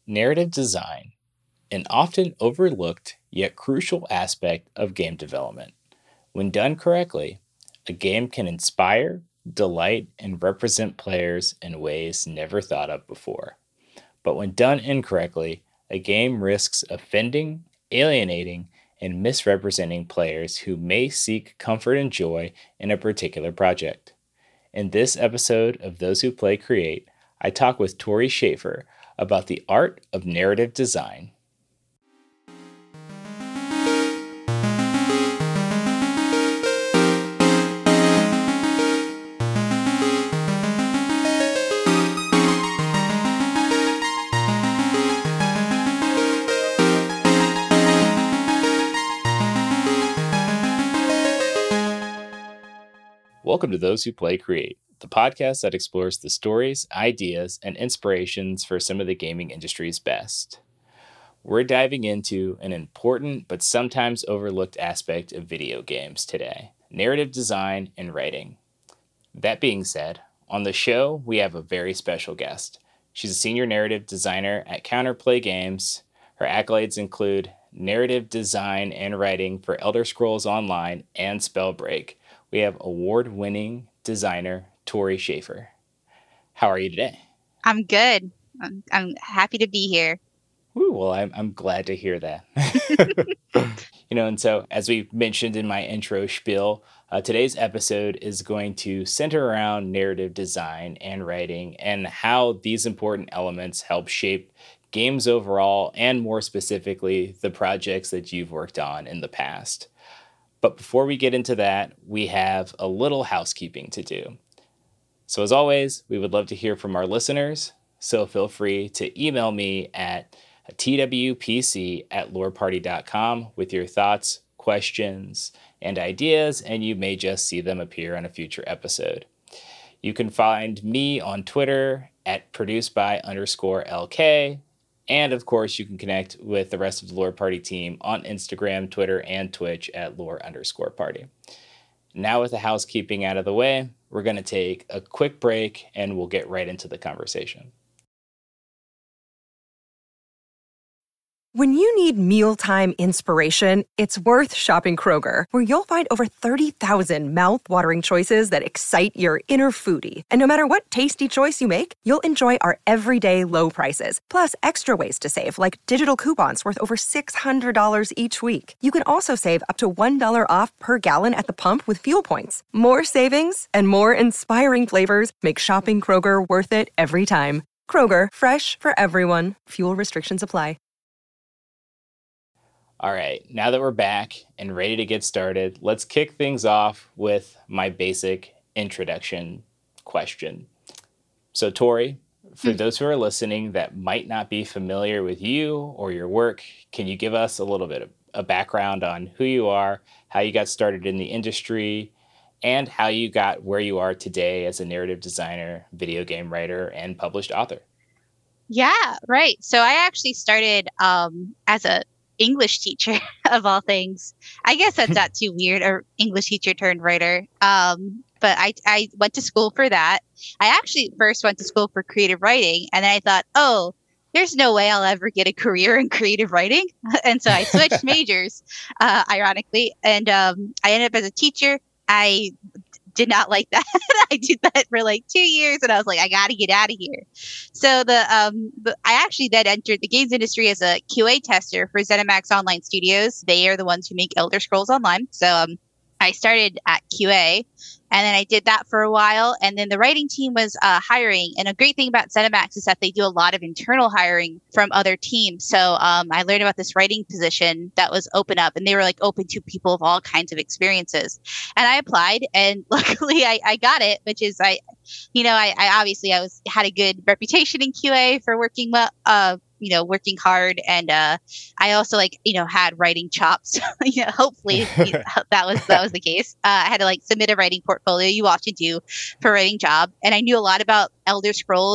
Narrative design, an often overlooked yet crucial aspect of game development. When done correctly, a game can inspire, delight, and represent players in ways never thought of before. But when done incorrectly, a game risks offending, alienating, and misrepresenting players who may seek comfort and joy in a particular project. In this episode of Those Who Play Create, I talk with Tori Schaefer about the art of narrative design. Welcome to Those Who Play Create, the podcast that explores the stories, ideas, and inspirations for some of the gaming industry's best. We're diving into an important but sometimes overlooked aspect of video games today: narrative design and writing. That being said, on the show, we have a very special guest. She's a senior narrative designer at Counterplay Games. Her accolades include narrative design and writing for Elder Scrolls Online and Spellbreak. We have award-winning designer Tori Schaefer. How are you today? I'm good. I'm happy to be here. Ooh, well, I'm glad to hear that. And so as we mentioned in my intro spiel, today's episode is going to center around narrative design and writing and how these important elements help shape games overall, and more specifically, the projects that you've worked on in the past. But before we get into that, we have a little housekeeping to do. So as always, we would love to hear from our listeners, so feel free to email me at twpc@loreparty.com with your thoughts, questions, and ideas, and you may just see them appear on a future episode. You can find me on Twitter at produceby_LK. And of course, you can connect with the rest of the Lore Party team on Instagram, Twitter, and Twitch at lore_party. Now with the housekeeping out of the way, we're going to take a quick break and we'll get right into the conversation. When you need mealtime inspiration, it's worth shopping Kroger, where you'll find over 30,000 mouth-watering choices that excite your inner foodie. And no matter what tasty choice you make, you'll enjoy our everyday low prices, plus extra ways to save, like digital coupons worth over $600 each week. You can also save up to $1 off per gallon at the pump with fuel points. More savings and more inspiring flavors make shopping Kroger worth it every time. Kroger, fresh for everyone. Fuel restrictions apply. All right, now that we're back and ready to get started, let's kick things off with my basic introduction question. So, Tori, for those who are listening that might not be familiar with you or your work, can you give us a little bit of a background on who you are, how you got started in the industry, and how you got where you are today as a narrative designer, video game writer, and published author? Yeah, right. So I actually started as a English teacher of all things. I guess that's not too weird, or English teacher turned writer. But I went to school for that. I actually first went to school for creative writing, and then I thought, oh, there's no way I'll ever get a career in creative writing. And so I switched majors, ironically, and I ended up as a teacher. I did not like that. I did that for like 2 years, and I was like, I got to get out of here. So I actually then entered the games industry as a QA tester for ZeniMax Online Studios. They are the ones who make Elder Scrolls Online. So I started at QA, and then I did that for a while. And then the writing team was hiring. And a great thing about ZeniMax is that they do a lot of internal hiring from other teams. So I learned about this writing position that was open up, and they were like open to people of all kinds of experiences. And I applied, and luckily I got it, which is I obviously had a good reputation in QA for working well, working hard. And I also had writing chops. Hopefully that was the case. I had to submit a writing portfolio you often do for a writing job. And I knew a lot about Elder Scrolls,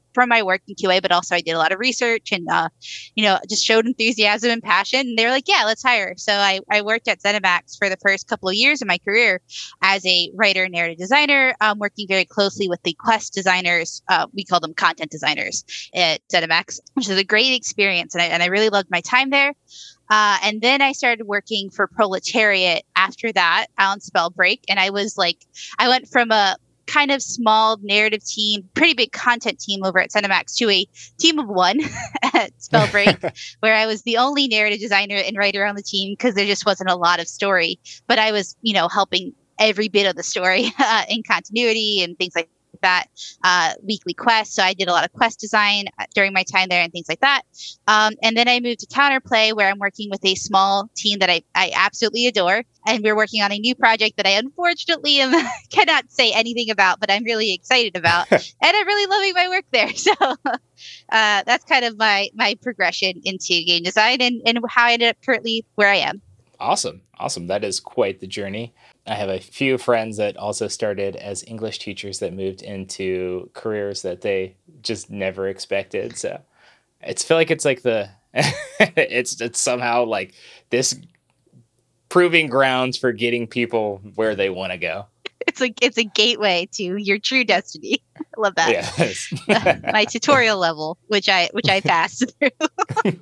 from my work in QA, but also I did a lot of research and, just showed enthusiasm and passion. And they were like, yeah, let's hire. So I worked at ZeniMax for the first couple of years of my career as a writer and narrative designer, working very closely with the quest designers. We call them content designers at ZeniMax, which is a great experience. And I really loved my time there. And then I started working for Proletariat after that on Spellbreak. And I went from a kind of small narrative team, pretty big content team over at ZeniMax to a team of one at Spellbreak, where I was the only narrative designer and writer on the team because there just wasn't a lot of story. But I was, helping every bit of the story in continuity and things like that, weekly quests. So I did a lot of quest design during my time there and things like that. And then I moved to Counterplay, where I'm working with a small team that I absolutely adore. And we're working on a new project that I unfortunately cannot say anything about, but I'm really excited about. And I'm really loving my work there. So that's kind of my progression into game design and how I ended up currently where I am. Awesome. That is quite the journey. I have a few friends that also started as English teachers that moved into careers that they just never expected. So it's feel like it's like it's somehow like this proving grounds for getting people where they want to go. It's a gateway to your true destiny. I love that. Yes. My tutorial level, which I passed through.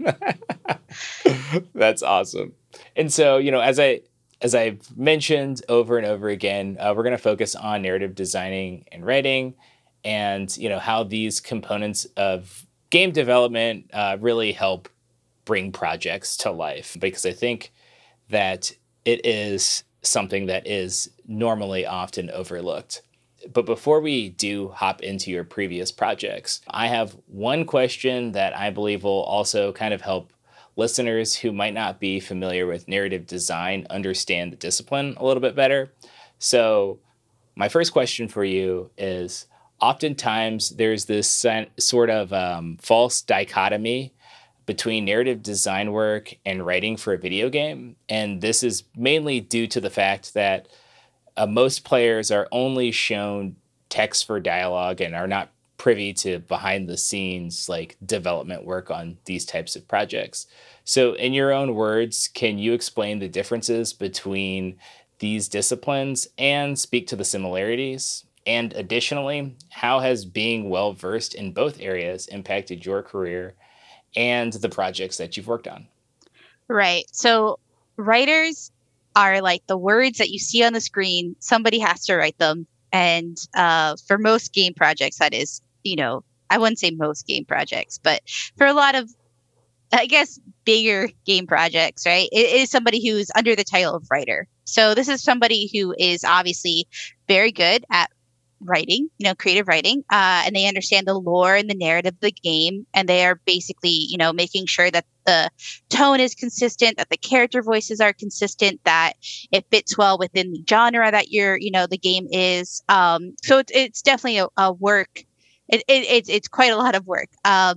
That's awesome. And so, as I've mentioned over and over again, we're going to focus on narrative designing and writing and, how these components of game development really help bring projects to life, because I think that it is something that is normally often overlooked. But before we do hop into your previous projects, I have one question that I believe will also kind of help listeners who might not be familiar with narrative design understand the discipline a little bit better. So my first question for you is, oftentimes there's this sort of false dichotomy between narrative design work and writing for a video game. And this is mainly due to the fact that most players are only shown text for dialogue and are not privy to behind the scenes like development work on these types of projects. So in your own words, can you explain the differences between these disciplines and speak to the similarities? And additionally, how has being well versed in both areas impacted your career and the projects that you've worked on? Right. So writers are like the words that you see on the screen. Somebody has to write them. And for most game projects, that is, I wouldn't say most game projects, but for a lot of, I guess, bigger game projects, right? It is somebody who's under the title of writer. So this is somebody who is obviously very good at writing, creative writing, and they understand the lore and the narrative of the game. And they are basically, making sure that the tone is consistent, that the character voices are consistent, that it fits well within the genre that the game is. So it's definitely a work. It's quite a lot of work.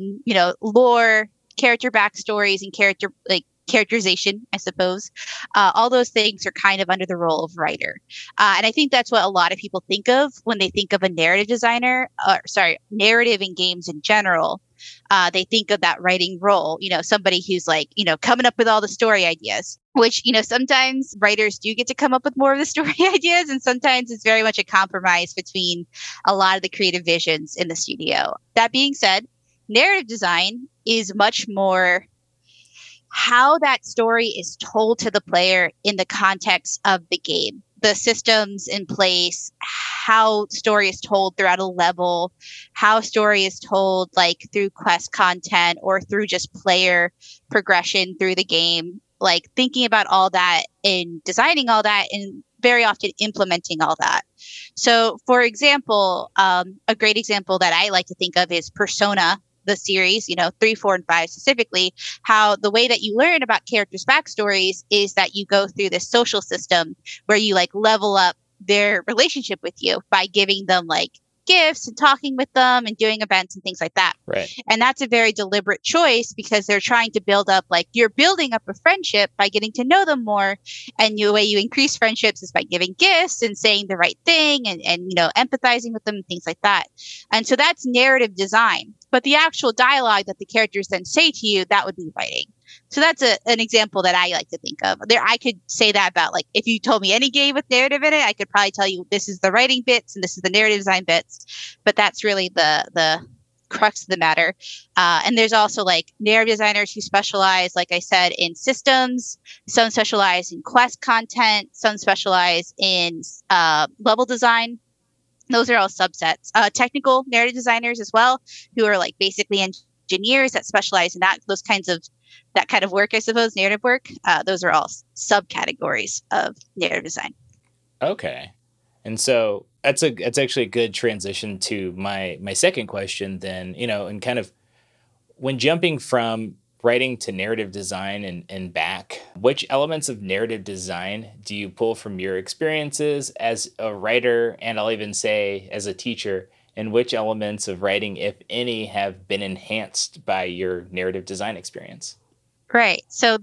Lore, character backstories, and characterization, I suppose. All those things are kind of under the role of writer. And I think that's what a lot of people think of when they think of a narrative designer, narrative in games in general. They think of that writing role, somebody who's coming up with all the story ideas, which, sometimes writers do get to come up with more of the story ideas. And sometimes it's very much a compromise between a lot of the creative visions in the studio. That being said, narrative design is much more how that story is told to the player in the context of the game, the systems in place, how story is told throughout a level, how story is told through quest content or through just player progression through the game, thinking about all that and designing all that and very often implementing all that. So for example, a great example that I like to think of is Persona, the series, 3, 4, and 5 specifically, how the way that you learn about characters' backstories is that you go through this social system where you level up their relationship with you by giving them gifts and talking with them and doing events and things like that. Right. And that's a very deliberate choice because they're trying to build up, you're building up a friendship by getting to know them more. And the way you increase friendships is by giving gifts and saying the right thing and empathizing with them and things like that. And so that's narrative design. But the actual dialogue that the characters then say to you, that would be writing. So that's an example that I like to think of. There, I could say that about, like, if you told me any game with narrative in it, I could probably tell you this is the writing bits and this is the narrative design bits. But that's really the crux of the matter. And there's also like narrative designers who specialize, like I said, in systems. Some specialize in quest content. Some specialize in level design. Those are all subsets. Technical narrative designers as well, who are like basically engineers that specialize in that kind of work, I suppose, narrative work. Those are all subcategories of narrative design. Okay. And so it's actually a good transition to my second question then, and kind of when jumping from writing to narrative design and back, which elements of narrative design do you pull from your experiences as a writer, and I'll even say as a teacher, and which elements of writing, if any, have been enhanced by your narrative design experience? Right. So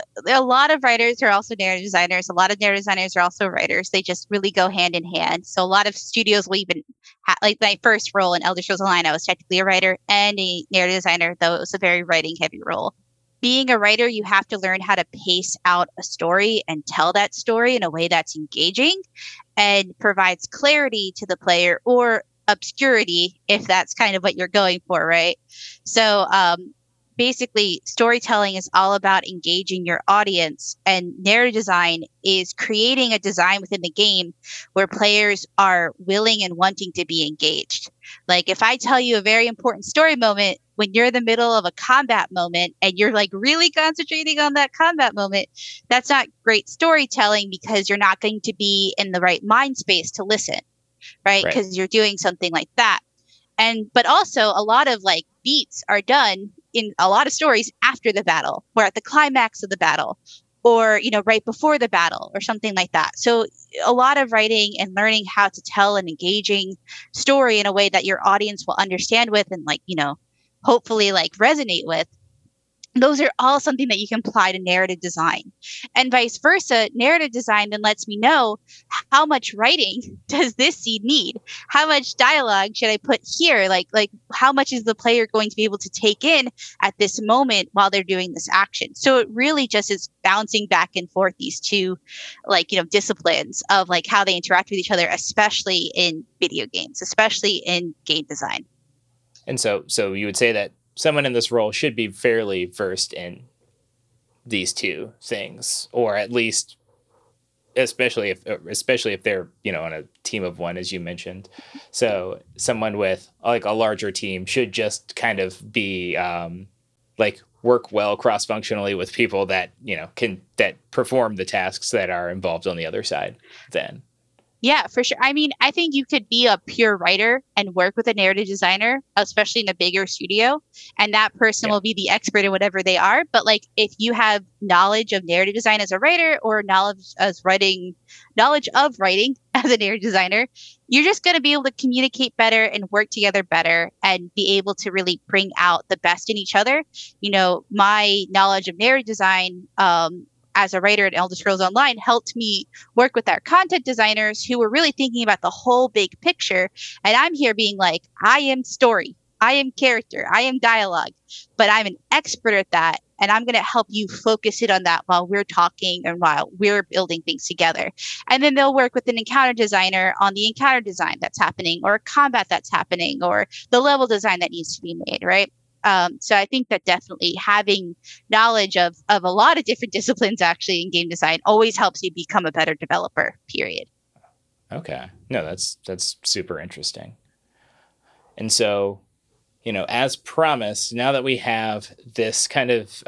a lot of writers are also narrative designers. A lot of narrative designers are also writers. They just really go hand in hand. So a lot of studios will even like my first role in Elder Scrolls Online, I was technically a writer and a narrative designer, though it was a very writing heavy role. Being a writer, you have to learn how to pace out a story and tell that story in a way that's engaging and provides clarity to the player, or obscurity if that's kind of what you're going for, right? So basically, storytelling is all about engaging your audience, and narrative design is creating a design within the game where players are willing and wanting to be engaged. Like if I tell you a very important story moment when you're in the middle of a combat moment and you're like really concentrating on that combat moment, that's not great storytelling because you're not going to be in the right mind space to listen, right? Because you're doing something like that. But also a lot of like beats are done in a lot of stories after the battle, or at the climax of the battle, or right before the battle, or something like that. So a lot of writing and learning how to tell an engaging story in a way that your audience will understand with and hopefully like resonate with. Those are all something that you can apply to narrative design, and vice versa. Narrative design then lets me know how much writing does this scene need? How much dialogue should I put here? Like how much is the player going to be able to take in at this moment while they're doing this action? So it really just is bouncing back and forth these two, disciplines of like how they interact with each other, especially in video games, especially in game design. And so you would say that someone in this role should be fairly versed in these two things, or at least, especially if they're, on a team of one, as you mentioned. So someone with like a larger team should just kind of be work well cross-functionally with people that, that perform the tasks that are involved on the other side then. Yeah, for sure. I mean, I think you could be a pure writer and work with a narrative designer, especially in a bigger studio, and that person will be the expert in whatever they are. But like, if you have knowledge of narrative design as a writer, or knowledge of writing as a narrative designer, you're just going to be able to communicate better and work together better and be able to really bring out the best in each other. My knowledge of narrative design, as a writer at Elder Scrolls Online, helped me work with our content designers who were really thinking about the whole big picture. And I'm here being like, I am story, I am character, I am dialogue, but I'm an expert at that. And I'm going to help you focus it on that while we're talking and while we're building things together. And then they'll work with an encounter designer on the encounter design that's happening, or combat that's happening, or the level design that needs to be made, right? So I think that definitely having knowledge of a lot of different disciplines actually in game design always helps you become a better developer, period. Okay. No, that's super interesting. And so, as promised, now that we have this kind of,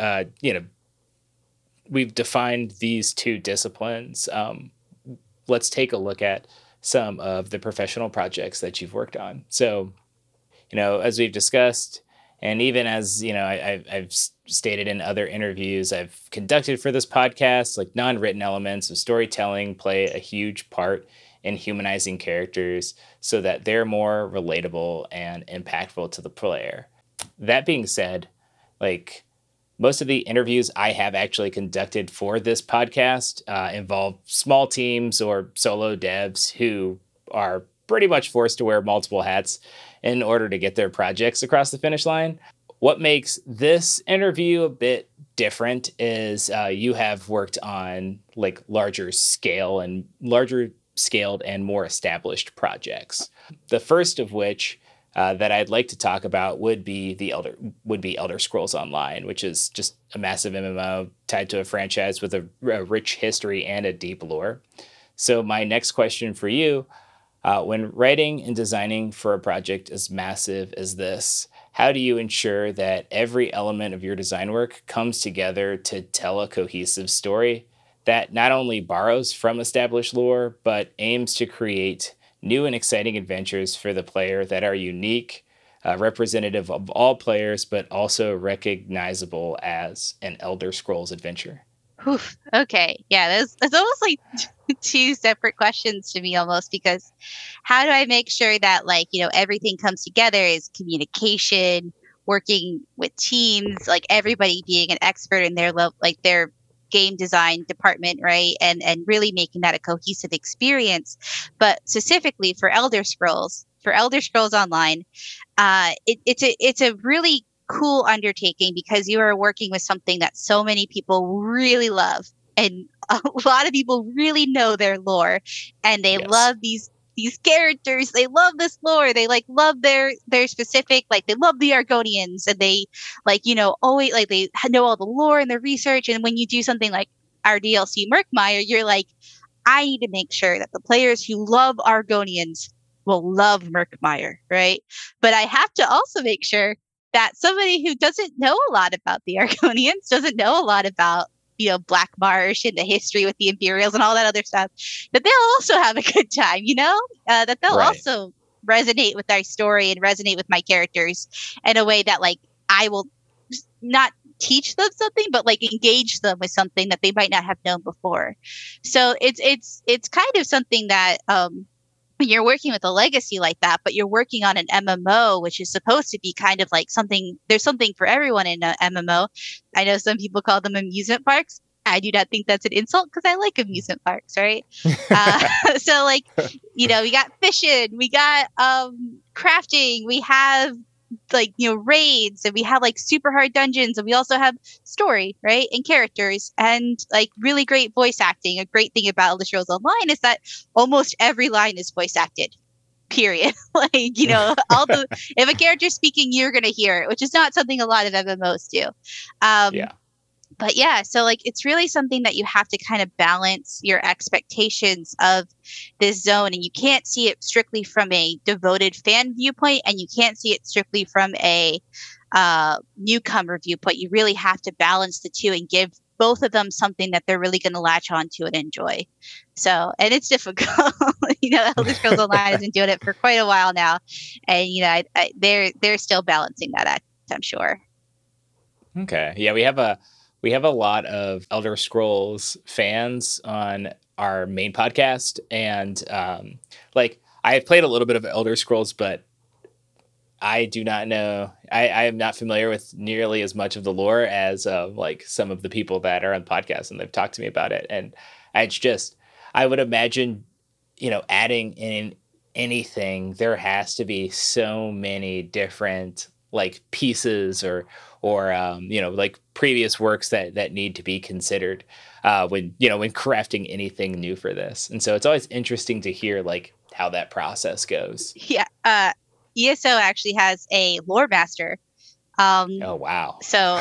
we've defined these two disciplines, let's take a look at some of the professional projects that you've worked on. So, as we've discussed, and even as, I've stated in other interviews I've conducted for this podcast, like non-written elements of storytelling play a huge part in humanizing characters so that they're more relatable and impactful to the player. That being said, like most of the interviews I have actually conducted for this podcast involve small teams or solo devs who are pretty much forced to wear multiple hats in order to get their projects across the finish line. What makes this interview a bit different is you have worked on like larger scaled and more established projects. The first of which that I'd like to talk about would be Elder Scrolls Online, which is just a massive MMO tied to a franchise with a rich history and a deep lore. So my next question for you, when writing and designing for a project as massive as this, how do you ensure that every element of your design work comes together to tell a cohesive story that not only borrows from established lore, but aims to create new and exciting adventures for the player that are unique, representative of all players, but also recognizable as an Elder Scrolls adventure? Whew. Okay. Yeah, that's almost like two separate questions to me almost, because how do I make sure that everything comes together is communication, working with teams, like everybody being an expert in their their game design department, right? And really making that a cohesive experience. But specifically for Elder Scrolls Online, it's a really cool undertaking because you are working with something that so many people really love, and a lot of people really know their lore, and they love these characters. They love this lore. They love their specific, they love the Argonians, and they always they know all the lore and the research. And when you do something like our DLC Murkmire, you're like, I need to make sure that the players who love Argonians will love Murkmire, right? But I have to also make sure that somebody who doesn't know a lot about the Argonians, doesn't know a lot about Black Marsh and the history with the Imperials and all that other stuff, that they'll also have a good time, that they'll also resonate with our story and resonate with my characters in a way that I will not teach them something, but engage them with something that they might not have known before. So it's kind of something that when you're working with a legacy like that, but you're working on an MMO, which is supposed to be kind of there's something for everyone in an MMO. I know some people call them amusement parks. I do not think that's an insult because I like amusement parks, right? So we got fishing, we got crafting, we have raids, and we have super hard dungeons, and we also have story, right, and characters, and really great voice acting. A great thing about Elder Scrolls Online is that almost every line is voice acted, period. If a character's speaking, you're gonna hear it, which is not something a lot of MMOs do. But yeah, so it's really something that you have to kind of balance your expectations of this zone, and you can't see it strictly from a devoted fan viewpoint, and you can't see it strictly from a newcomer viewpoint. You really have to balance the two and give both of them something that they're really going to latch onto and enjoy. So, and it's difficult. Elder Scrolls Online has been doing it for quite a while now, and they're still balancing that act, I'm sure. Okay, yeah, we have a lot of Elder Scrolls fans on our main podcast, and I have played a little bit of Elder Scrolls, but I do not know. I am not familiar with nearly as much of the lore as some of the people that are on the podcast, and they've talked to me about it. And I would imagine, adding in anything, there has to be so many different pieces or previous works that need to be considered when crafting anything new for this. And so it's always interesting to hear how that process goes. Yeah. ESO actually has a lore master. Oh, wow. So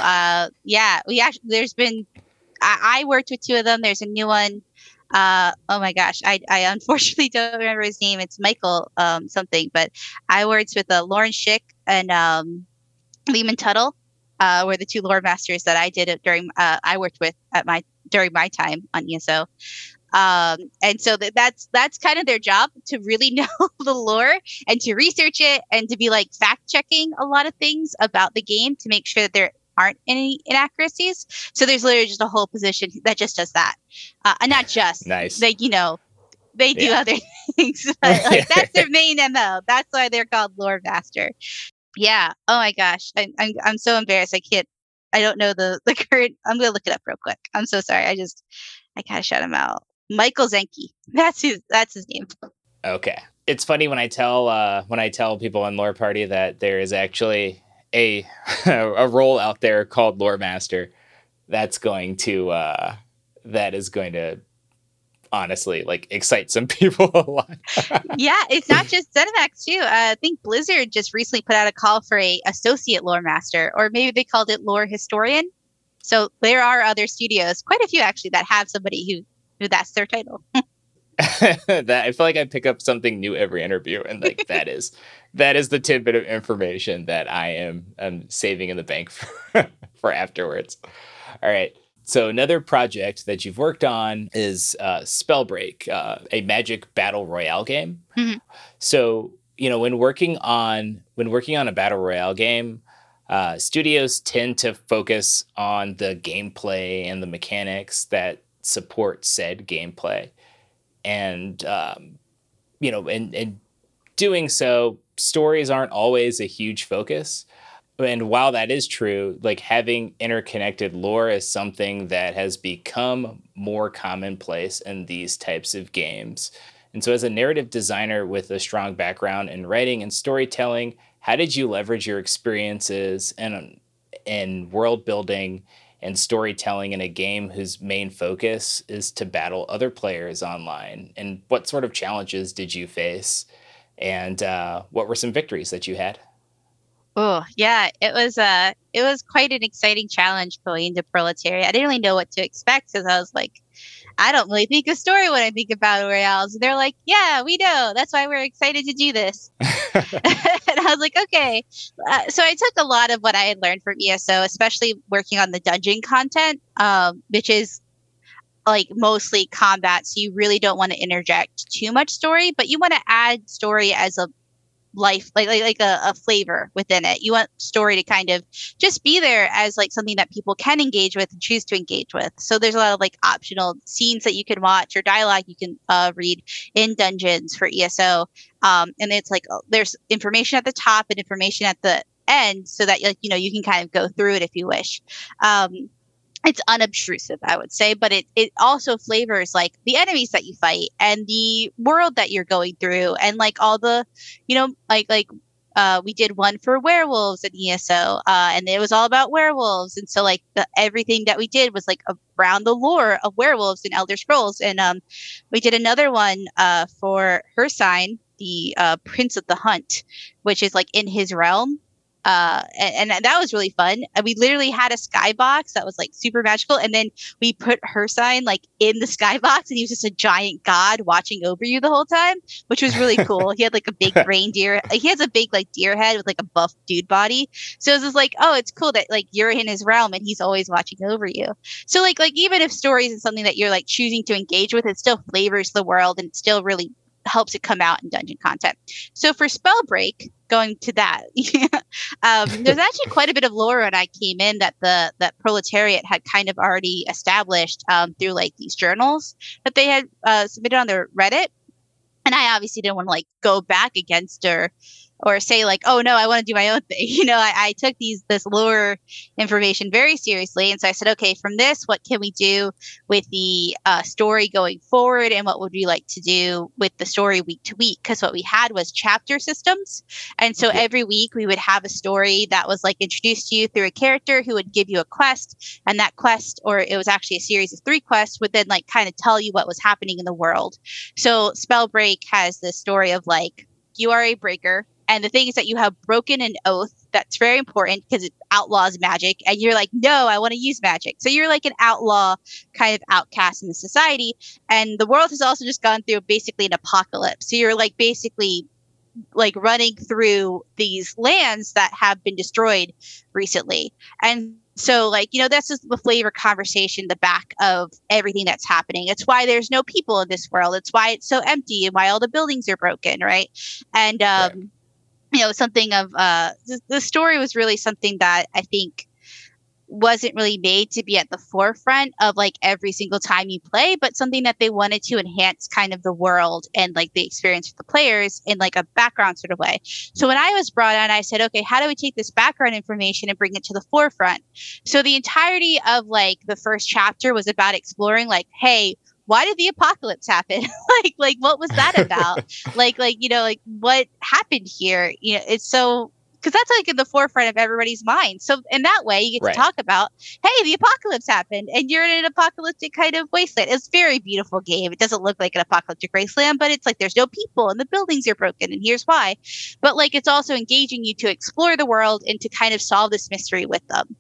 I worked with two of them. There's a new one. Oh my gosh, I unfortunately don't remember his name. It's Michael something, but I worked with Lauren Schick and Lehman Tuttle, were the two lore masters that I did during I worked with during my time on ESO. And so that's kind of their job, to really know the lore and to research it and to be fact checking a lot of things about the game to make sure that there aren't any inaccuracies. So there's literally just a whole position that just does that. And not just nice. They do other things, but that's their main MO. That's why they're called lore master. Yeah. Oh my gosh. I'm so embarrassed. I don't know the current. I'm gonna look it up real quick. I'm so sorry. I gotta shout him out. Michael Zenke. That's his name. Okay. it's funny when I tell people on Lore Party that there is actually a a role out there called Lore Master that is going to honestly like excite some people a lot. Yeah, it's not just ZeniMax too. I think Blizzard just recently put out a call for a associate lore master, or maybe they called it lore historian. So there are other studios, quite a few actually, that have somebody who that's their title. That I feel like I pick up something new every interview, and like that is the tidbit of information that I'm saving in the bank for afterwards. All right. So another project that you've worked on is Spellbreak, a Magic Battle Royale game. Mm-hmm. So when working on a battle royale game, studios tend to focus on the gameplay and the mechanics that support said gameplay. And, in doing so, stories aren't always a huge focus. And while that is true, like having interconnected lore is something that has become more commonplace in these types of games. And so as a narrative designer with a strong background in writing and storytelling, how did you leverage your experiences in world building and storytelling in a game whose main focus is to battle other players online? And what sort of challenges did you face? And what were some victories that you had? Oh, yeah, it was quite an exciting challenge going into Proletariat. I didn't really know what to expect because I was like, I don't really think of story when I think of battle royales. And they're like, yeah, we know. That's why we're excited to do this. And I was like, okay. So I took a lot of what I had learned from ESO, especially working on the dungeon content, which is like mostly combat. So you really don't want to interject too much story, but you want to add story as a life, like a flavor within it. You want story to kind of just be there as like something that people can engage with and choose to engage with. So there's a lot of like optional scenes that you can watch or dialogue you can read in dungeons for ESO. And it's like there's information at the top and information at the end, so that you can kind of go through it if you wish. It's unobtrusive, I would say, but it also flavors like the enemies that you fight and the world that you're going through, and like all the, we did one for werewolves in ESO, and it was all about werewolves, and so like everything that we did was like around the lore of werewolves and Elder Scrolls, and we did another one for Hircine, the Prince of the Hunt, which is like in his realm. And that was really fun. And we literally had a skybox that was like super magical, and then we put Hircine like in the skybox, and he was just a giant god watching over you the whole time, which was really cool. He had like a big reindeer. He has a big like deer head with like a buff dude body. So it was just like, oh, it's cool that like you're in his realm and he's always watching over you. So like even if stories is something that you're like choosing to engage with, it still flavors the world and it still really helps it come out in dungeon content. So for Spellbreak, going to that, there's actually quite a bit of lore when I came in that Proletariat had kind of already established through like these journals that they had submitted on their Reddit. And I obviously didn't want to like go back against or say like, oh no, I want to do my own thing. I took this lore information very seriously. And so I said, okay, from this, what can we do with the story going forward? And what would we like to do with the story week to week? Because what we had was chapter systems. And so every week we would have a story that was like introduced to you through a character who would give you a quest. And that quest, or it was actually a series of 3 quests, would then like kind of tell you what was happening in the world. So Spellbreak has this story of like, you are a breaker. And the thing is that you have broken an oath that's very important because it outlaws magic. And you're like, no, I want to use magic. So you're like an outlaw kind of outcast in the society. And the world has also just gone through basically an apocalypse. So you're like basically like running through these lands that have been destroyed recently. And so like, that's just the flavor conversation, the back of everything that's happening. It's why there's no people in this world. It's why it's so empty and why all the buildings are broken. Right. And, right. Something of the story was really something that I think wasn't really made to be at the forefront of like every single time you play, but something that they wanted to enhance kind of the world and like the experience for the players in like a background sort of way. So when I was brought on, I said, okay, how do we take this background information and bring it to the forefront? So the entirety of like the first chapter was about exploring like, hey, why did the apocalypse happen? like what was that about? like what happened here? It's so, because that's like in the forefront of everybody's mind. So in that way, you get to talk about, hey, the apocalypse happened, and you're in an apocalyptic kind of wasteland. It's a very beautiful game. It doesn't look like an apocalyptic wasteland, but it's like there's no people and the buildings are broken, and here's why. But like it's also engaging you to explore the world and to kind of solve this mystery with them.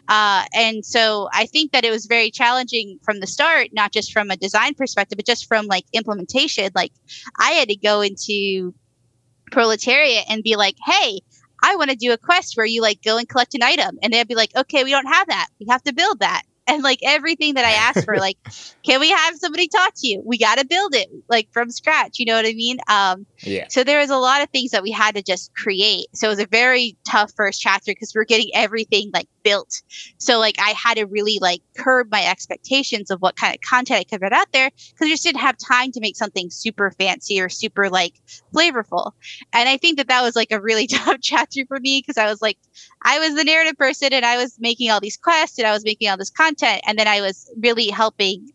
And so I think that it was very challenging from the start, not just from a design perspective, but just from like implementation. Like I had to go into Proletariat and be like, hey, I want to do a quest where you like go and collect an item. And they'd be like, okay, we don't have that. We have to build that. And like everything that I asked for, like, can we have somebody talk to you? We got to build it like from scratch. You know what I mean? So there was a lot of things that we had to just create. So it was a very tough first chapter because we're getting everything like built. So like I had to really like curb my expectations of what kind of content I could put out there because I just didn't have time to make something super fancy or super like flavorful. And I think that that was like a really tough chapter for me because I was the narrative person and I was making all these quests and I was making all this content. And then I was really helping,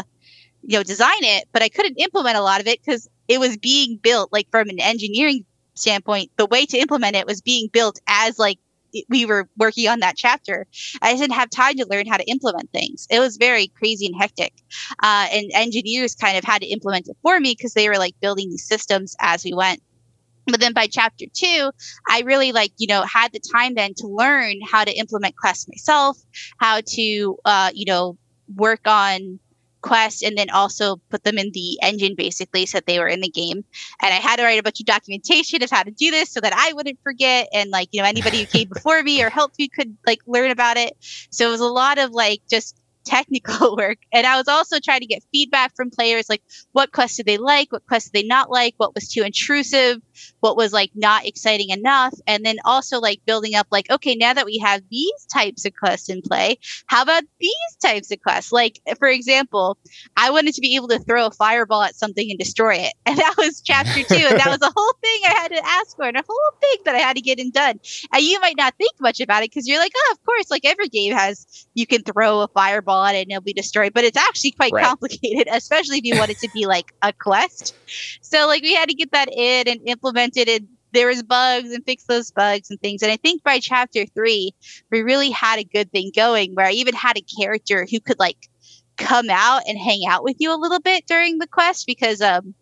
design it, but I couldn't implement a lot of it because it was being built like from an engineering standpoint. The way to implement it was being built as like we were working on that chapter. I didn't have time to learn how to implement things. It was very crazy and hectic. And engineers kind of had to implement it for me because they were like building these systems as we went. But then by chapter 2, I really had the time then to learn how to implement quests myself, how to, work on quests and then also put them in the engine basically so that they were in the game. And I had to write a bunch of documentation of how to do this so that I wouldn't forget. And anybody who came before me or helped me could learn about it. So it was a lot of just technical work. And I was also trying to get feedback from players, like what quests did they like, what quests did they not like, what was too intrusive, what was not exciting enough. And then also building up okay, now that we have these types of quests in play, how about these types of quests? For example, I wanted to be able to throw a fireball at something and destroy it. And that was chapter 2. And that was a whole thing I had to ask for and a whole thing that I had to get in done. And you might not think much about it because you're like, oh, of course, every game has, you can throw a fireball at it and it'll be destroyed, but it's actually quite complicated, especially if you want it to be a quest. So we had to get that in and implement it, and there was bugs and fix those bugs and things. And I think by chapter 3, we really had a good thing going where I even had a character who could come out and hang out with you a little bit during the quest because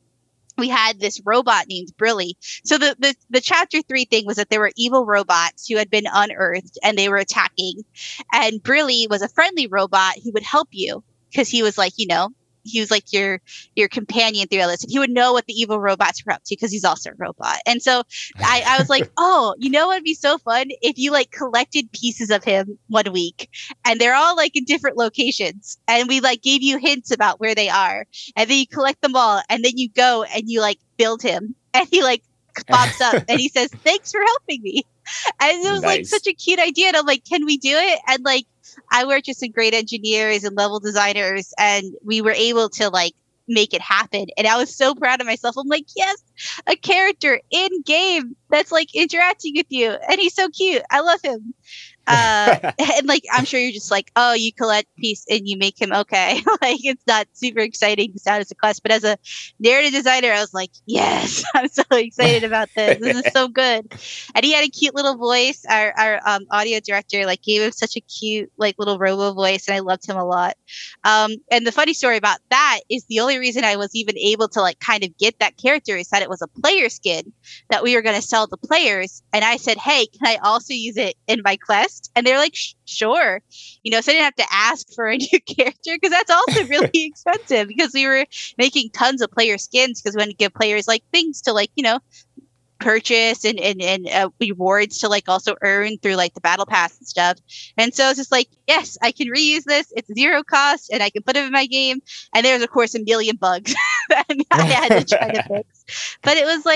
we had this robot named Brilly. So the chapter 3 thing was that there were evil robots who had been unearthed and they were attacking. And Brilly was a friendly robot who would help you because he was he was your companion through all this. And he would know what the evil robots were up to because he's also a robot. And so I was like, oh, what would be so fun if you collected pieces of him one week and they're all in different locations and we gave you hints about where they are. And then you collect them all and then you go and you build him and he pops up and he says, thanks for helping me. And it was such a cute idea. And I'm like, can we do it? And I worked with some great engineers and level designers, and we were able to make it happen. And I was so proud of myself. I'm like, yes, a character in game that's interacting with you, and he's so cute. I love him. And I'm sure you're just oh, you collect piece and you make him okay. It's not super exciting to sound as a quest, but as a narrative designer, I was like, yes, I'm so excited about this. This is so good. And he had a cute little voice. Our audio director gave him such a cute little robo voice, and I loved him a lot. And the funny story about that is the only reason I was even able to kind of get that character is that it was a player skin that we were going to sell to players. And I said, hey, can I also use it in my quest? And they're like, sure. So I didn't have to ask for a new character because that's also really expensive because we were making tons of player skins because we wanted to give players things to purchase and rewards to also earn through the battle pass and stuff. And so it's just yes, I can reuse this. It's 0 cost and I can put it in my game. And there's of course a million bugs that I had to try to fix. But it was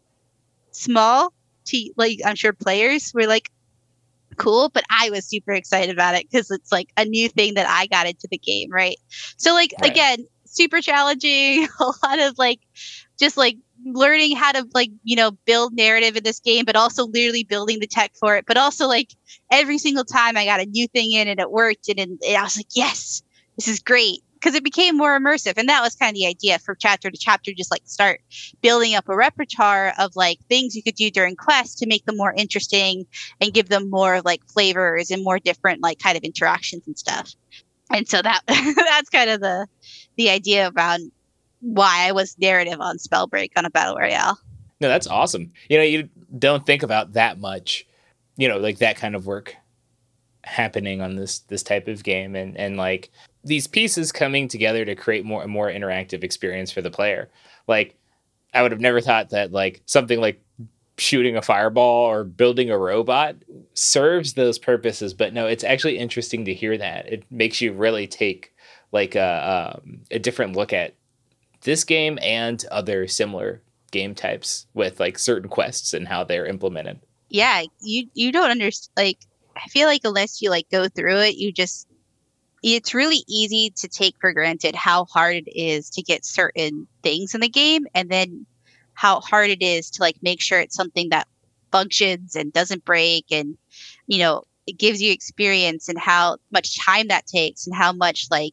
small to I'm sure players were cool, but I was super excited about it because it's a new thing that I got into the game, right? So again, super challenging, a lot of just learning how to build narrative in this game, but also literally building the tech for it. But also every single time I got a new thing in and it worked, and I was like, yes, this is great. because it became more immersive. And that was kind of the idea for chapter to chapter, just like start building up a repertoire of like things you could do during quests to make them more interesting and give them more like flavors and more different like kind of interactions and stuff. And so that that's kind of the idea around why I was narrative on Spellbreak on a battle royale. No, that's awesome. You don't think about that much, like that kind of work happening on this type of game, and like these pieces coming together to create more and more interactive experience for the player. Like I would have never thought that like something like shooting a fireball or building a robot serves those purposes, but no, it's actually interesting to hear that. It makes you really take like a different look at this game and other similar game types with like certain quests and how they're implemented. Yeah, you don't understand. Like, I feel like unless you like go through it, it's really easy to take for granted how hard it is to get certain things in the game, and then how hard it is to like make sure it's something that functions and doesn't break, and it gives you experience, and how much time that takes, and how much like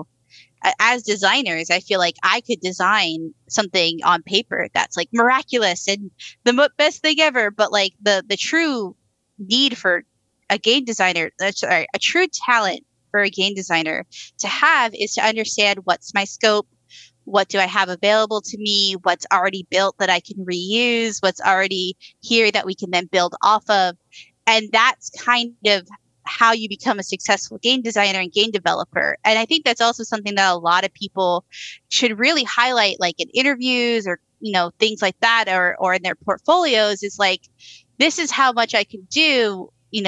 as designers, I feel like I could design something on paper that's like miraculous and the best thing ever. But like the true need for a game designer, a true talent for a game designer to have is to understand what's my scope, what do I have available to me, what's already built that I can reuse, what's already here that we can then build off of. And that's kind of how you become a successful game designer and game developer. And I think that's also something that a lot of people should really highlight, like in interviews or, things like that, or in their portfolios, is like, this is how much I can do,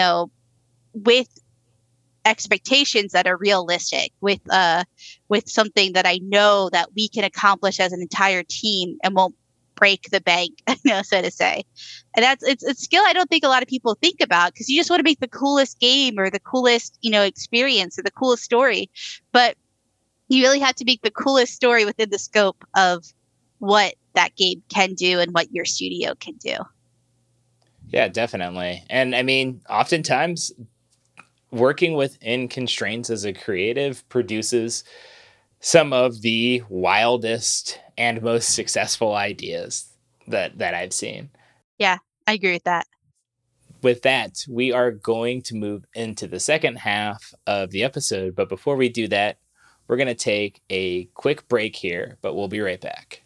with expectations that are realistic, with something that I know that we can accomplish as an entire team and won't break the bank, so to say. And it's a skill I don't think a lot of people think about, because you just want to make the coolest game or the coolest, experience or the coolest story. But you really have to make the coolest story within the scope of what that game can do and what your studio can do. Yeah, definitely. And I mean, oftentimes working within constraints as a creative produces some of the wildest and most successful ideas that I've seen. Yeah, I agree with that. With that, we are going to move into the second half of the episode. But before we do that, we're going to take a quick break here, but we'll be right back.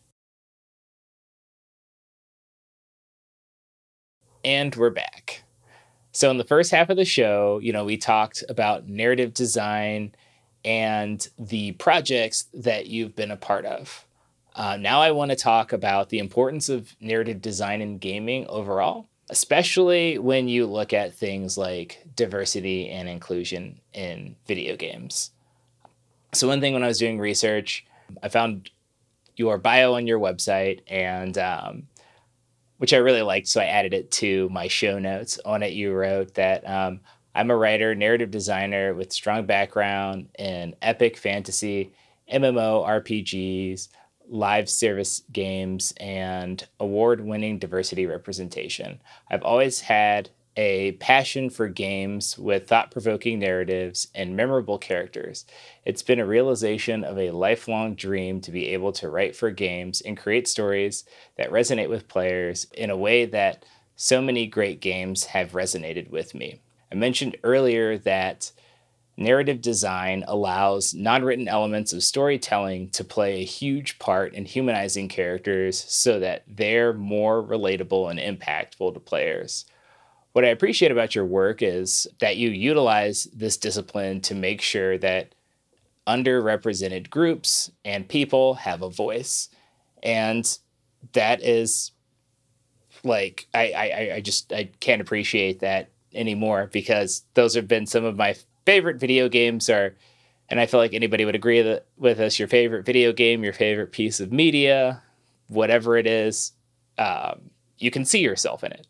And we're back. So in the first half of the show, we talked about narrative design and the projects that you've been a part of. Now I want to talk about the importance of narrative design in gaming overall, especially when you look at things like diversity and inclusion in video games. So one thing when I was doing research, I found your bio on your website, and which I really liked, so I added it to my show notes. On it, you wrote that I'm a writer, narrative designer with strong background in epic fantasy, MMO, RPGs, live service games, and award-winning diversity representation. I've always had a passion for games with thought-provoking narratives and memorable characters. It's been a realization of a lifelong dream to be able to write for games and create stories that resonate with players in a way that so many great games have resonated with me. I mentioned earlier that narrative design allows non-written elements of storytelling to play a huge part in humanizing characters so that they're more relatable and impactful to players. What I appreciate about your work is that you utilize this discipline to make sure that underrepresented groups and people have a voice. And that is like, I can't appreciate that anymore, because those have been some of my favorite video games and I feel like anybody would agree with us, your favorite video game, your favorite piece of media, whatever it is, you can see yourself in it.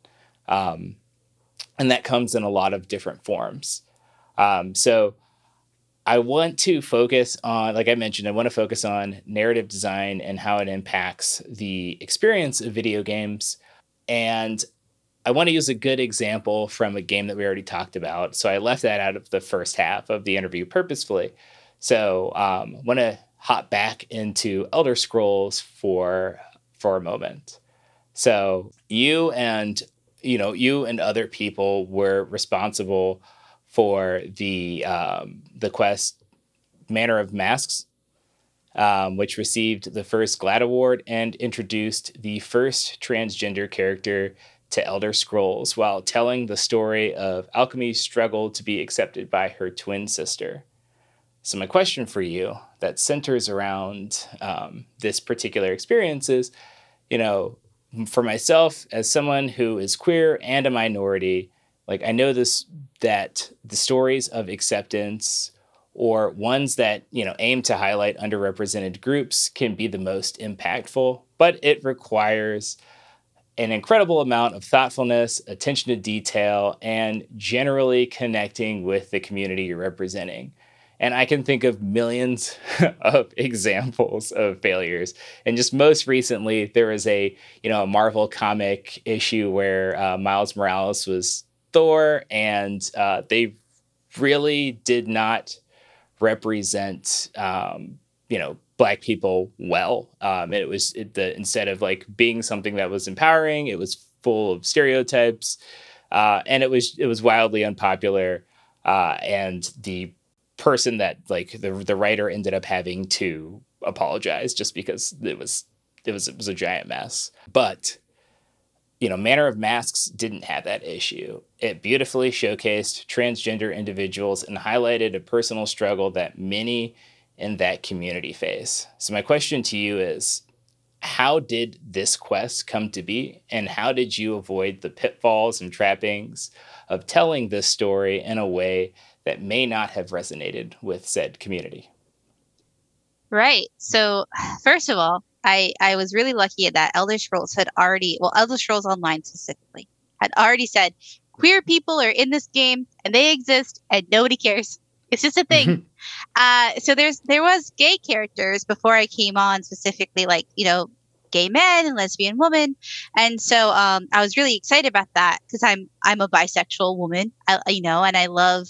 And that comes in a lot of different forms. So I want to focus on, like I mentioned, I want to focus on narrative design and how it impacts the experience of video games. And I want to use a good example from a game that we already talked about. So I left that out of the first half of the interview purposefully. So I want to hop back into Elder Scrolls for a moment. So you and other people were responsible for the quest Manor of Masks, which received the first GLAD Award and introduced the first transgender character to Elder Scrolls while telling the story of Alchemy's struggle to be accepted by her twin sister. So my question for you that centers around this particular experience is, for myself as someone who is queer and a minority, like I know that the stories of acceptance or ones that, aim to highlight underrepresented groups can be the most impactful, but it requires an incredible amount of thoughtfulness, attention to detail, and generally connecting with the community you're representing. And I can think of millions of examples of failures. And just most recently, there was a Marvel comic issue where Miles Morales was Thor, and they really did not represent Black people well. Instead of like being something that was empowering, it was full of stereotypes, and it was wildly unpopular. And the person that the writer ended up having to apologize just because it was a giant mess. But Manor of Masks didn't have that issue. It beautifully showcased transgender individuals and highlighted a personal struggle that many in that community face. So my question to you is, how did this quest come to be, and how did you avoid the pitfalls and trappings of telling this story in a way that may not have resonated with said community? Right. So first of all, I was really lucky that Elder Scrolls Elder Scrolls Online specifically, had already said queer people are in this game and they exist and nobody cares. It's just a thing. So there was gay characters before I came on, specifically gay men and lesbian women. And so I was really excited about that because I'm a bisexual woman, and I love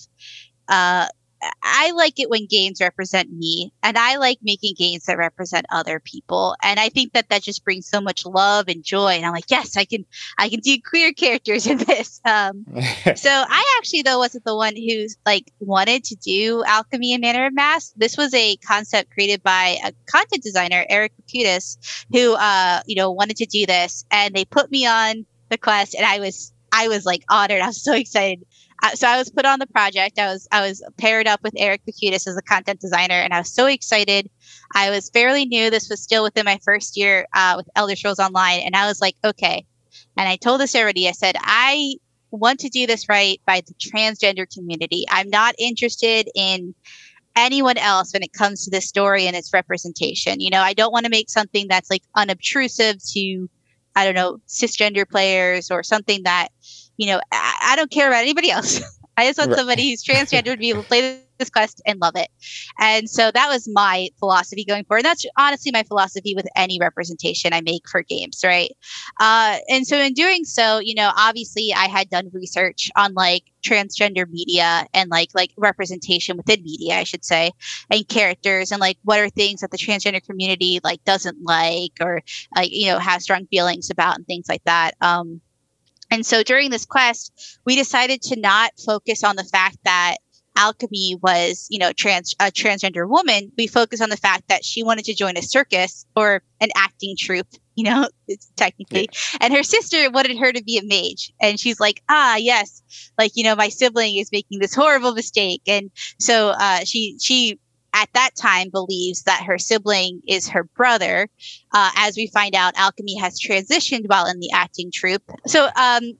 I like it when games represent me, and I like making games that represent other people. And I think that just brings so much love and joy. And I'm like, yes, I can do queer characters in this. So I actually though wasn't the one who's wanted to do Alchemy and Manor of Masks. This was a concept created by a content designer, Eric Rakutis, who wanted to do this, and they put me on the quest, and I was honored. I was so excited. So I was put on the project. I was paired up with Eric Rakutis as a content designer, and I was so excited. I was fairly new. This was still within my first year with Elder Scrolls Online, and I was like, okay. And I told this already. I said, I want to do this right by the transgender community. I'm not interested in anyone else when it comes to this story and its representation. I don't want to make something that's unobtrusive to, I don't know, cisgender players or something that, I don't care about anybody else. I just want somebody who's transgender to be able to play this quest and love it. And so that was my philosophy going forward. And that's honestly my philosophy with any representation I make for games, right? And so in doing so, obviously I had done research on transgender media and like representation within media, I should say, and characters, and what are things that the transgender community doesn't like or has strong feelings about and things like that. And so during this quest, we decided to not focus on the fact that Alchemy was, a transgender woman. We focused on the fact that she wanted to join a circus or an acting troupe, technically. Yeah. And her sister wanted her to be a mage. And she's like, yes, my sibling is making this horrible mistake. And so she at that time believes that her sibling is her brother. As we find out, Alchemy has transitioned while in the acting troupe. So,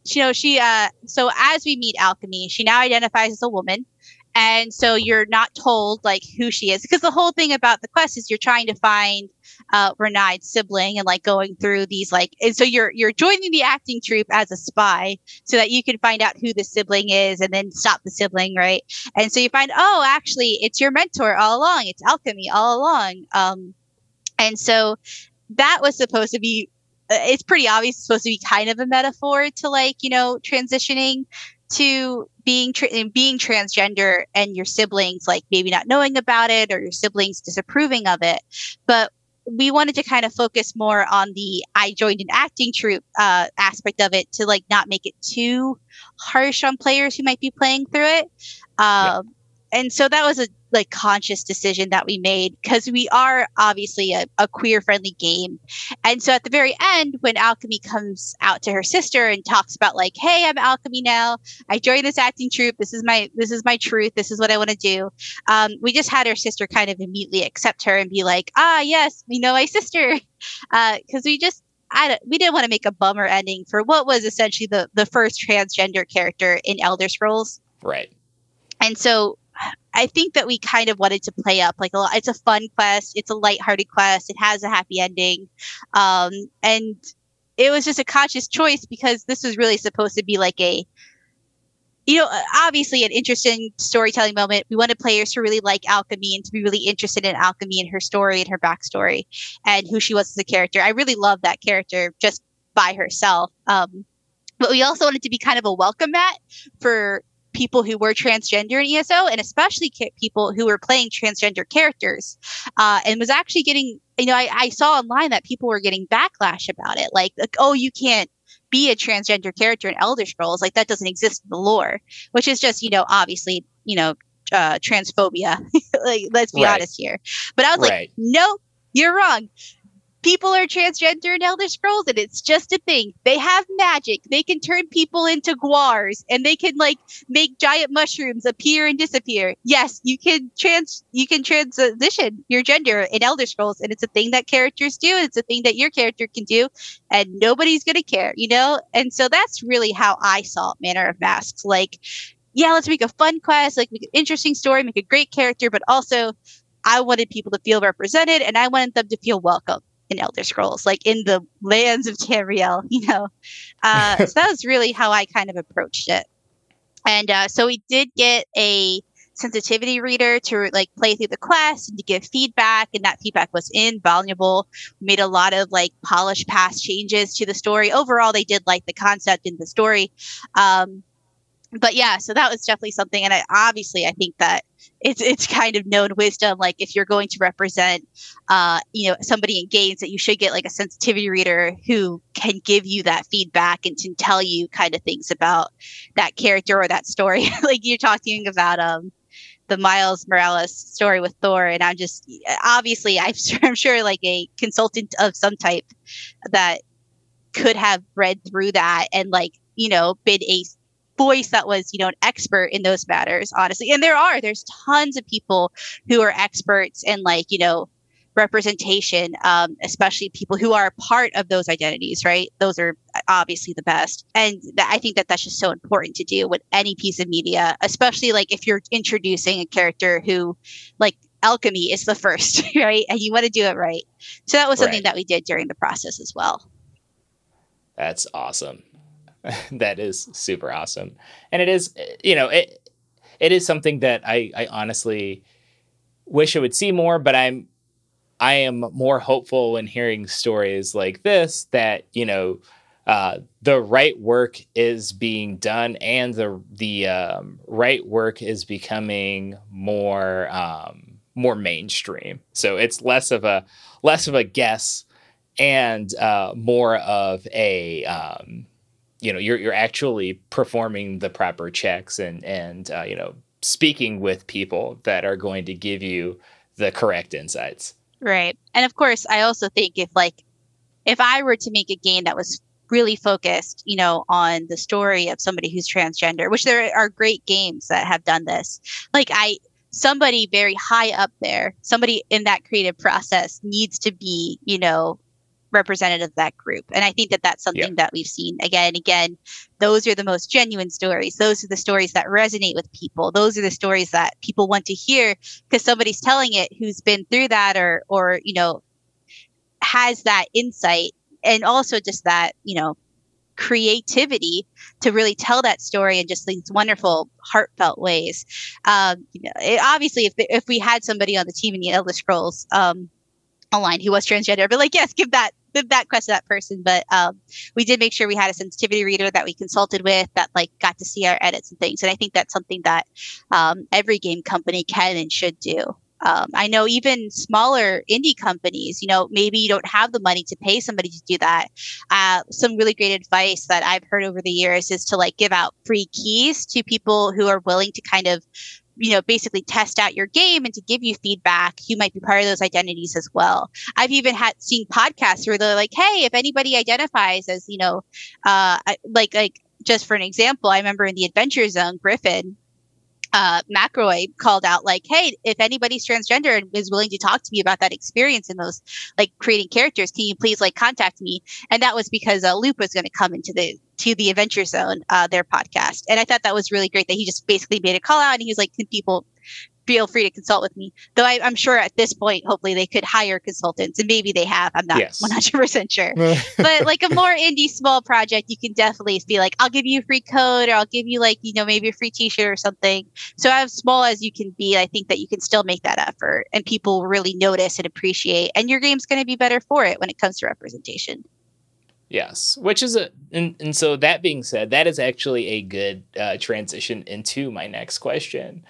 so as we meet Alchemy, she now identifies as a woman. And so you're not told who she is, because the whole thing about the quest is you're trying to find Renaid's sibling and going through these and so you're joining the acting troupe as a spy so that you can find out who the sibling is and then stop the sibling, right? And so you find, actually it's your mentor all along, it's Alchemy all along. And so that was supposed to be, it's pretty obvious, it's supposed to be kind of a metaphor to transitioning to being transgender and your siblings like maybe not knowing about it or your siblings disapproving of it, but we wanted to kind of focus more on the I joined an acting troupe aspect of it to like not make it too harsh on players who might be playing through it. And so that was a like conscious decision that we made because we are obviously a queer friendly game. And so at the very end, when Alchemy comes out to her sister and talks about like, hey, I'm Alchemy now. I joined this acting troupe. This is my truth. This is what I want to do. We just had her sister kind of immediately accept her and be like, yes, we know my sister. Because we didn't want to make a bummer ending for what was essentially the first transgender character in Elder Scrolls. Right. And so I think that we kind of wanted to play up like it's a fun quest. It's a lighthearted quest. It has a happy ending. And it was just a conscious choice because this was really supposed to be like obviously an interesting storytelling moment. We wanted players to really like Alchemy and to be really interested in Alchemy and her story and her backstory and who she was as a character. I really love that character just by herself. But we also wanted to be kind of a welcome mat for people who were transgender in ESO, and especially people who were playing transgender characters, and was actually getting, I saw online that people were getting backlash about it. Like, oh, you can't be a transgender character in Elder Scrolls. Like, that doesn't exist in the lore, which is just, obviously, transphobia. Like, let's be honest here. But I was like, nope, you're wrong. People are transgender in Elder Scrolls, and it's just a thing. They have magic. They can turn people into guars, and they can like make giant mushrooms appear and disappear. Yes, you can transition your gender in Elder Scrolls, and it's a thing that characters do. It's a thing that your character can do, and nobody's gonna care, And so that's really how I saw Manor of Masks. Like, yeah, let's make a fun quest, like make an interesting story, make a great character, but also I wanted people to feel represented, and I wanted them to feel welcome in Elder Scrolls, like in the lands of Tamriel, So that was really how I kind of approached it. And so we did get a sensitivity reader to like play through the quest and to give feedback, and that feedback was invaluable. We made a lot of like polished past changes to the story. Overall, they did like the concept in the story. But yeah, so that was definitely something. And I think that it's kind of known wisdom. Like if you're going to represent, somebody in games, that you should get like a sensitivity reader who can give you that feedback and can tell you kind of things about that character or that story. Like you're talking about the Miles Morales story with Thor. And I'm just, obviously, I'm sure like a consultant of some type that could have read through that and like, been a voice that was, an expert in those matters, honestly. And there's tons of people who are experts in like, representation, especially people who are part of those identities, right? Those are obviously the best. And I think that that's just so important to do with any piece of media, especially like if you're introducing a character who like Alchemy is the first, right? And you want to do it right. So that was something that we did during the process as well. That's awesome. That is super awesome. And it is, it is something that I honestly wish I would see more, but I am more hopeful when hearing stories like this that, the right work is being done and the right work is becoming more mainstream. So it's less of a guess and more of a you're actually performing the proper checks and speaking with people that are going to give you the correct insights. Right. And of course, I also think if I were to make a game that was really focused, on the story of somebody who's transgender, which there are great games that have done this, like somebody very high up there, somebody in that creative process needs to be, representative of that group. And I think that that's something that we've seen again and again. Those are the most genuine stories. Those are the stories that resonate with people. Those are the stories that people want to hear because somebody's telling it who's been through that or has that insight and also just that, creativity to really tell that story in just these wonderful, heartfelt ways. Obviously, if we had somebody on the team in the Elder Scrolls online who was transgender, but like, yes, give that that question that person, but we did make sure we had a sensitivity reader that we consulted with that like got to see our edits and things. And I think that's something that every game company can and should do. I know even smaller indie companies, maybe you don't have the money to pay somebody to do that. Some really great advice that I've heard over the years is to like give out free keys to people who are willing to kind of, basically test out your game and to give you feedback. You might be part of those identities as well. I've even seen podcasts where they're like, hey, if anybody identifies as, like just for an example, I remember in the Adventure Zone, Griffin, McElroy called out like, hey, if anybody's transgender and is willing to talk to me about that experience in those like creating characters, can you please like contact me? And that was because Loop was going to come into the Adventure Zone, their podcast. And I thought that was really great that he just basically made a call out and he was like, can people feel free to consult with me? Though I'm sure at this point, hopefully they could hire consultants, and maybe they have. I'm not 100% sure. But like a more indie small project, you can definitely be like, I'll give you a free code, or I'll give you like, maybe a free t-shirt or something. So as small as you can be, I think that you can still make that effort and people really notice and appreciate, and your game's going to be better for it when it comes to representation. Yes, which is and so that being said, that is actually a good transition into my next question.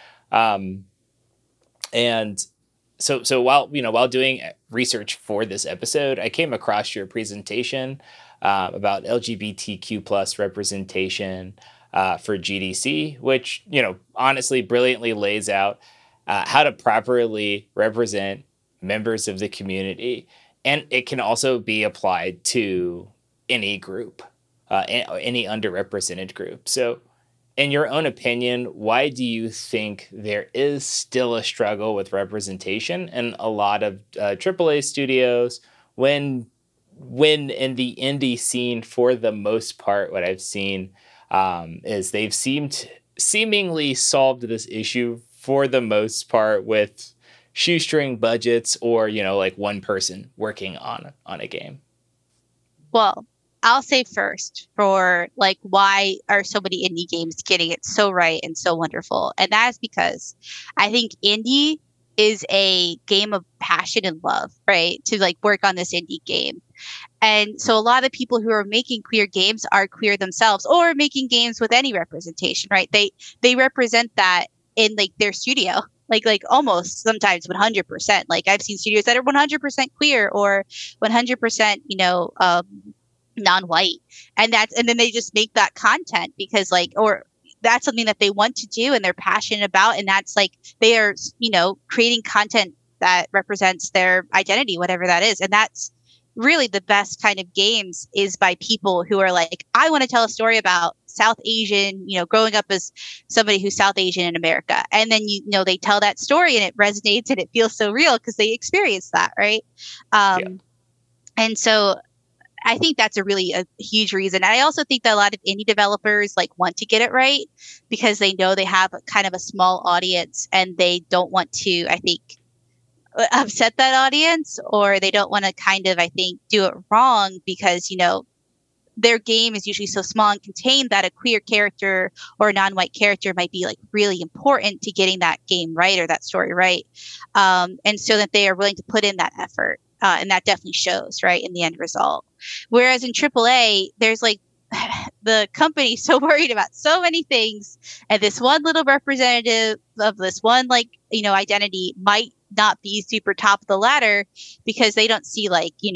And so while doing research for this episode, I came across your presentation about LGBTQ plus representation for GDC, which, honestly brilliantly lays out how to properly represent members of the community. And it can also be applied to any group, any underrepresented group. So in your own opinion, why do you think there is still a struggle with representation in a lot of AAA studios when in the indie scene, for the most part, what I've seen is they've seemingly solved this issue for the most part with shoestring budgets or, like one person working on a game? Well, I'll say first for like, why are so many indie games getting it so right and so wonderful? And that is because I think indie is a game of passion and love, right? To like work on this indie game. And so a lot of people who are making queer games are queer themselves or making games with any representation, right? They represent that in like their studio. Like almost sometimes 100%. Like I've seen studios that are 100% queer or 100%, non-white, and then they just make that content because or that's something that they want to do and they're passionate about, and that's like they are creating content that represents their identity, whatever that is. And that's really the best kind of games is by people who are like, I want to tell a story about South Asian, growing up as somebody who's South Asian in America, and then they tell that story and it resonates and it feels so real because they experienced that, right? And so I think that's a huge reason. And I also think that a lot of indie developers like want to get it right because they know they have kind of a small audience and they don't want to, I think, upset that audience, or they don't want to kind of, I think, do it wrong because, their game is usually so small and contained that a queer character or a non-white character might be like really important to getting that game right or that story right. And so that they are willing to put in that effort. And that definitely shows, right, in the end result. Whereas in AAA, there's like the company so worried about so many things, and this one little representative of this one identity might not be super top of the ladder because they don't see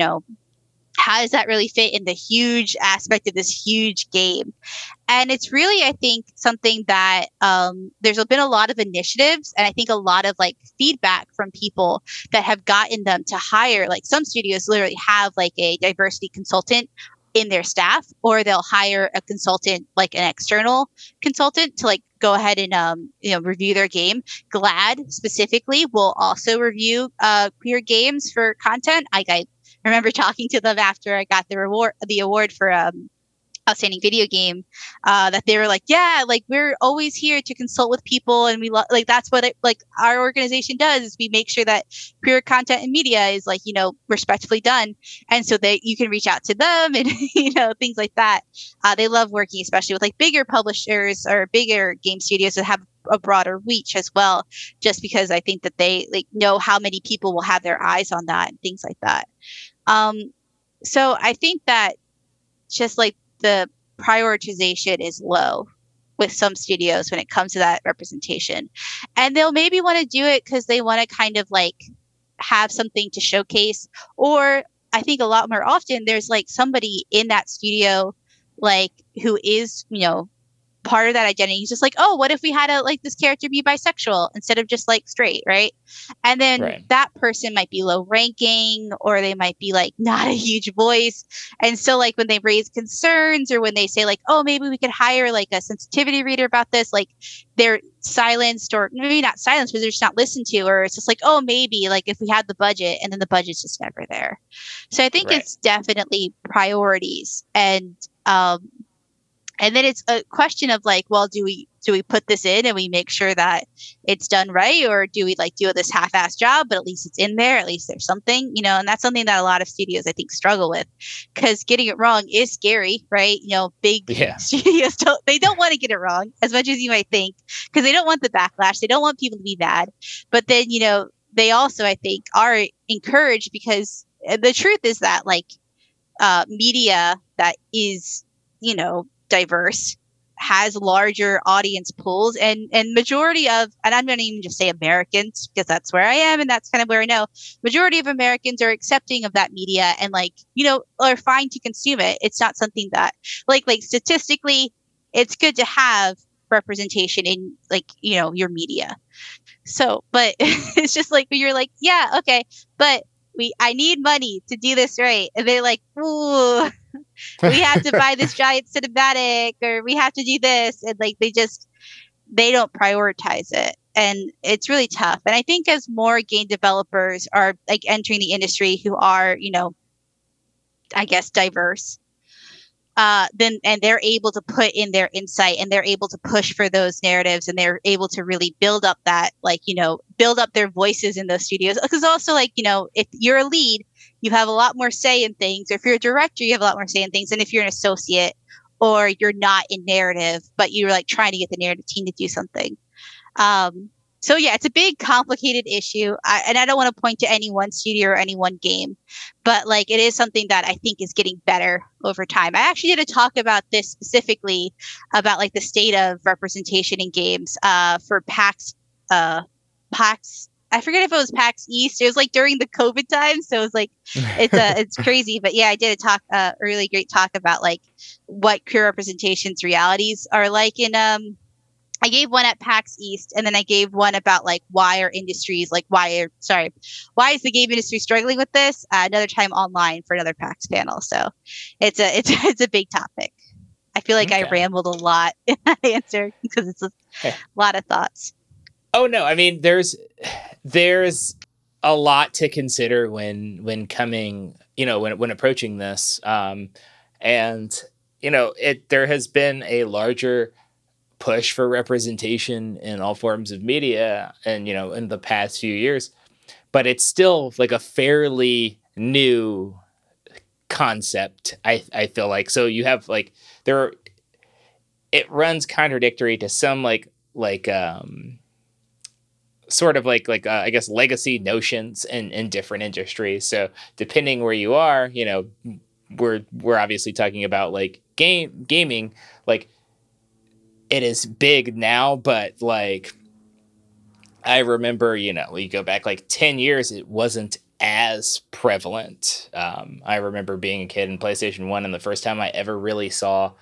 how does that really fit in the huge aspect of this huge game? And it's really, I think, something that there's been a lot of initiatives, and I think a lot of feedback from people that have gotten them to hire. Like some studios literally have a diversity consultant in their staff, or they'll hire a consultant, like an external consultant, to go ahead and review their game. GLAD specifically will also review queer games for content. I remember talking to them after I got the award for outstanding video game, that they were like, yeah, we're always here to consult with people, and we that's what our organization does, is we make sure that queer content and media is respectfully done, and so that you can reach out to them and things like that. They love working especially with bigger publishers or bigger game studios that have a broader reach as well, just because I think that they know how many people will have their eyes on that and things like that. So I think that just like the prioritization is low with some studios when it comes to that representation. And they'll maybe want to do it because they want to kind of like have something to showcase. Or I think a lot more often there's like somebody in that studio like who is, part of that identity. He's just like, oh, what if we had this character be bisexual instead of just like straight, right? And then Right. that person might be low ranking, or they might be like not a huge voice. And so like when they raise concerns, or when they say like, oh, maybe we could hire like a sensitivity reader about this, like they're silenced, or maybe not silenced, but they're just not listened to, or it's just like, oh, maybe like if we had the budget, and then the budget's just never there. So I think Right. it's definitely priorities. And then it's a question of like, well, do we put this in and we make sure that it's done right, or do we like do this half-assed job, but at least it's in there, at least there's something, and that's something that a lot of studios I think struggle with, because getting it wrong is scary, right? Big studios don't want to get it wrong as much as you might think, because they don't want the backlash, they don't want people to be mad, but then they also I think are encouraged, because the truth is that like media that is diverse has larger audience pools, and majority of, and I'm going to even just say Americans, because that's where I am and that's kind of where I know majority of Americans are accepting of that media, and are fine to consume it. It's not something that like statistically it's good to have representation in your media. So but it's just like you're like, yeah, okay, but I need money to do this right, and they're like, ooh, we have to buy this giant cinematic, or we have to do this, and like they don't prioritize it, and it's really tough. And I think as more game developers are like entering the industry who are I guess diverse, then and they're able to put in their insight, and they're able to push for those narratives, and they're able to really build up that build up their voices in those studios, because also if you're a lead, you have a lot more say in things, or if you're a director, you have a lot more say in things, and if you're an associate, or you're not in narrative but you're like trying to get the narrative team to do something. So yeah, it's a big, complicated issue, and I don't want to point to any one studio or any one game, but like it is something that I think is getting better over time. I actually did a talk about this specifically, about like the state of representation in games for PAX. PAX. I forget if it was PAX East. It was like during the COVID time, so it was like it's crazy. But yeah, I did a really great talk about like what queer representations realities are like in I gave one at PAX East, and then I gave one about like why is the game industry struggling with this? Another time online for another PAX panel. So it's a big topic. I feel like I rambled a lot in that answer, because it's a lot of thoughts. Oh no, I mean there's a lot to consider when coming, when approaching this, and there has been a larger push for representation in all forms of media, and in the past few years, but it's still like a fairly new concept, I feel like. So you have like it runs contradictory to some sort of I guess legacy notions in different industries. So depending where you are, we're obviously talking about like gaming, like it is big now, but like I remember, you go back like 10 years, it wasn't as prevalent. I remember being a kid in PlayStation 1, and the first time I ever really saw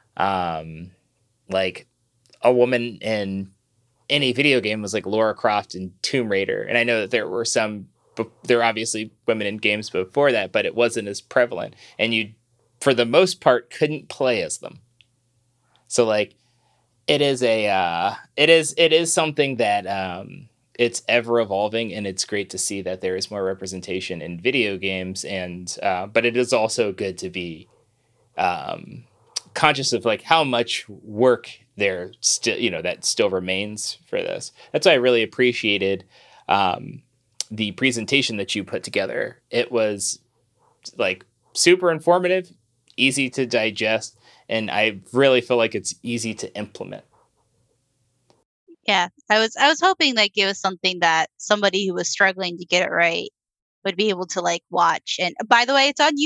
like a woman in any video game was like Lara Croft in Tomb Raider. And I know that there were obviously women in games before that, but it wasn't as prevalent. And you, for the most part, couldn't play as them. So like, it is something that it's ever evolving, and it's great to see that there is more representation in video games. And but it is also good to be conscious of like how much work there still that still remains for this. That's why I really appreciated the presentation that you put together. It was like super informative, easy to digest, and I really feel like it's easy to implement. Yeah, I was hoping like it was something that somebody who was struggling to get it right would be able to like watch. And by the way, it's on YouTube,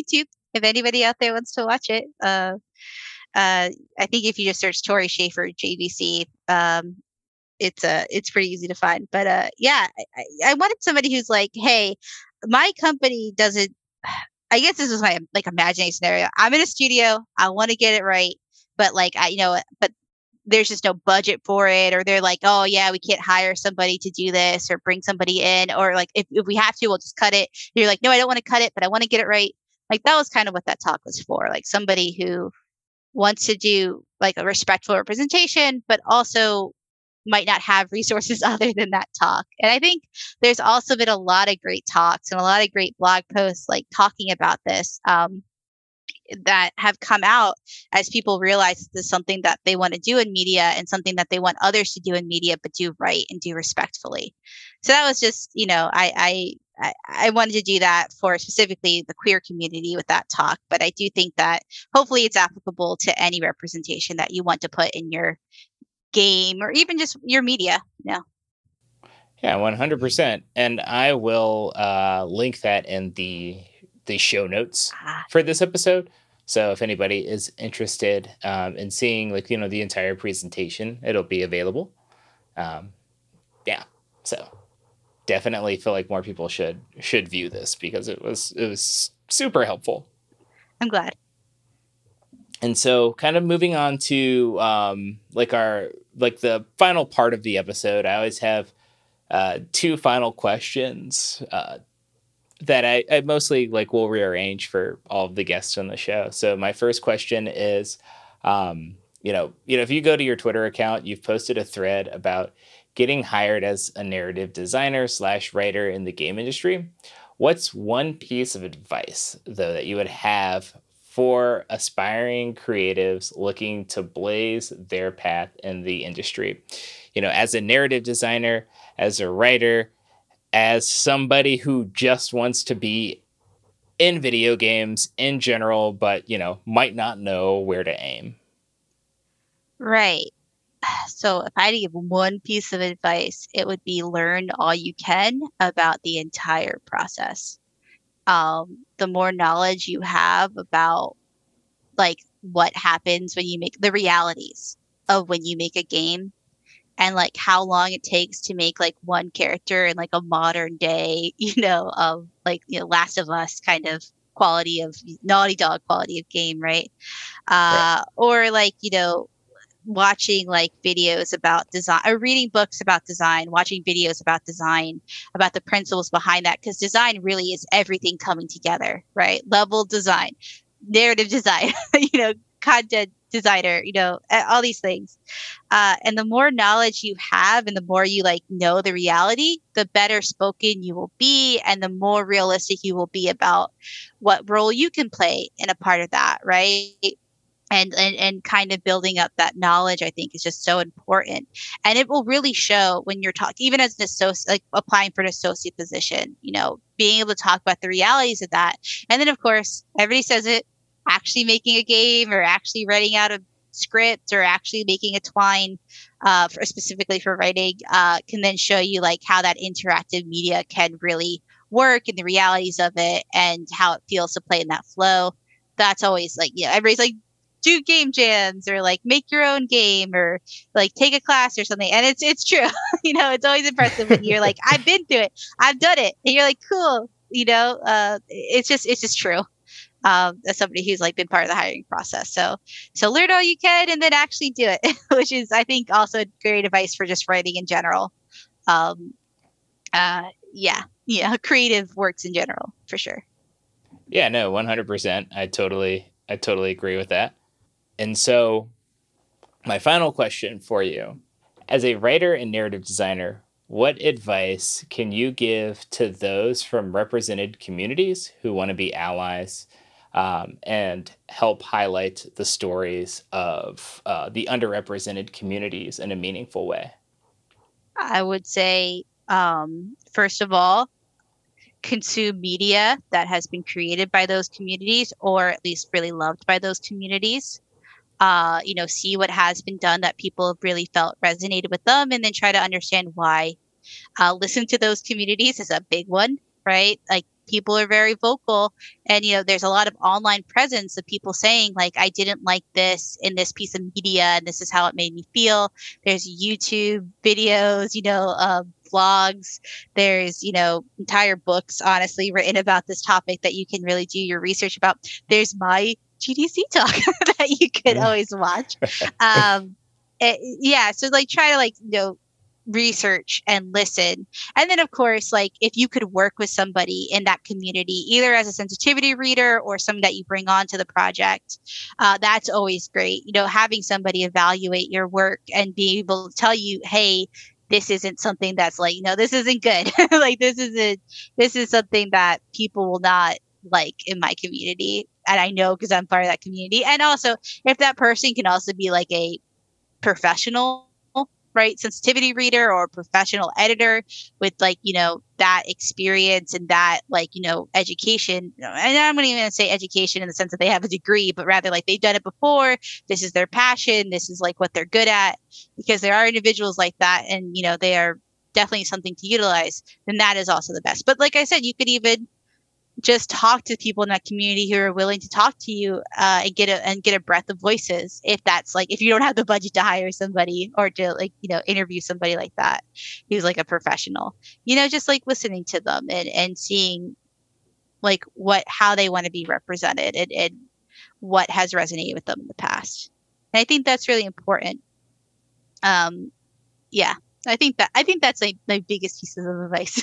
if anybody out there wants to watch it. I think if you just search Tori Schaefer JVC, it's pretty easy to find. But yeah, I wanted somebody who's like, hey, my company doesn't. I guess this is my like imaginary scenario. I'm in a studio. I want to get it right, but like but there's just no budget for it, or they're like, oh yeah, we can't hire somebody to do this or bring somebody in, or like if we have to, we'll just cut it. And you're like, no, I don't want to cut it, but I want to get it right. Like that was kind of what that talk was for. Like somebody who wants to do like a respectful representation, but also might not have resources other than that talk. And I think there's also been a lot of great talks and a lot of great blog posts like talking about this that have come out as people realize this is something that they want to do in media and something that they want others to do in media, but do right and do respectfully. So that was just, I wanted to do that for specifically the queer community with that talk. But I do think that hopefully it's applicable to any representation that you want to put in your game or even just your media. Yeah, 100%. And I will link that in the show notes for this episode. So if anybody is interested in seeing the entire presentation, it'll be available. Yeah. So definitely feel like more people should view this because it was super helpful. I'm glad. And so kind of moving on to the final part of the episode, I always have two final questions that I mostly will rearrange for all of the guests on the show. So my first question is, if you go to your Twitter account, you've posted a thread about getting hired as a narrative designer / writer in the game industry. What's one piece of advice, though, that you would have for aspiring creatives looking to blaze their path in the industry? As a narrative designer, as a writer, as somebody who just wants to be in video games in general, but, might not know where to aim. Right. So if I had to give one piece of advice, it would be learn all you can about the entire process. The more knowledge you have about what happens when you make the realities of when you make a game and how long it takes to make one character in a modern day, of Last of Us kind of quality of Naughty Dog quality of game, right? Right. Or watching videos about design or reading books about design, watching videos about design, about the principles behind that. Because design really is everything coming together, right? Level design, narrative design, content designer, all these things. And the more knowledge you have and the more you know the reality, the better spoken you will be and the more realistic you will be about what role you can play in a part of that, right? And kind of building up that knowledge, I think, is just so important. And it will really show when you're talking, even as an associate, applying for an associate position, being able to talk about the realities of that. And then, of course, everybody says it, actually making a game or actually writing out a script or actually making a twine specifically for writing can then show you how that interactive media can really work and the realities of it and how it feels to play in that flow. That's always everybody's do game jams or make your own game or take a class or something. And it's true. It's always impressive when you're I've been through it. I've done it. And you're cool. It's just true. As somebody who's been part of the hiring process. So learn all you can and then actually do it, which is, I think, also great advice for just writing in general. Creative works in general, for sure. Yeah, no, 100%. I totally agree with that. And so my final question for you, as a writer and narrative designer, what advice can you give to those from represented communities who want to be allies and help highlight the stories of the underrepresented communities in a meaningful way? I would say, first of all, consume media that has been created by those communities or at least really loved by those communities. See what has been done that people have really felt resonated with them and then try to understand why. Listen to those communities is a big one, right? people are very vocal, and there's a lot of online presence of people saying like, I didn't like this in this piece of media and this is how it made me feel. There's YouTube videos, vlogs, there's entire books honestly written about this topic that you can really do your research about. There's my GDC talk that you could always watch. So like try to research and listen. And then of course, like if you could work with somebody in that community, either as a sensitivity reader or someone that you bring on to the project, that's always great. Having somebody evaluate your work and be able to tell you, hey, this isn't something that's like, this isn't good. Like this is something that people will not like in my community. And I know because I'm part of that community. And also if that person can also be like a professional, right, sensitivity reader or professional editor with that experience and that education, and I'm not even going to say education in the sense that they have a degree, but rather like they've done it before, this is their passion, this is like what they're good at, because there are individuals like that, and they are definitely something to utilize, then that is also the best. But like I said, you could even just talk to people in that community who are willing to talk to you and get a breadth of voices. If that's like, if you don't have the budget to hire somebody or to interview somebody like that, who's like a professional, just like listening to them and seeing like how they want to be represented and what has resonated with them in the past. And I think that's really important. I think that's like my biggest pieces of advice.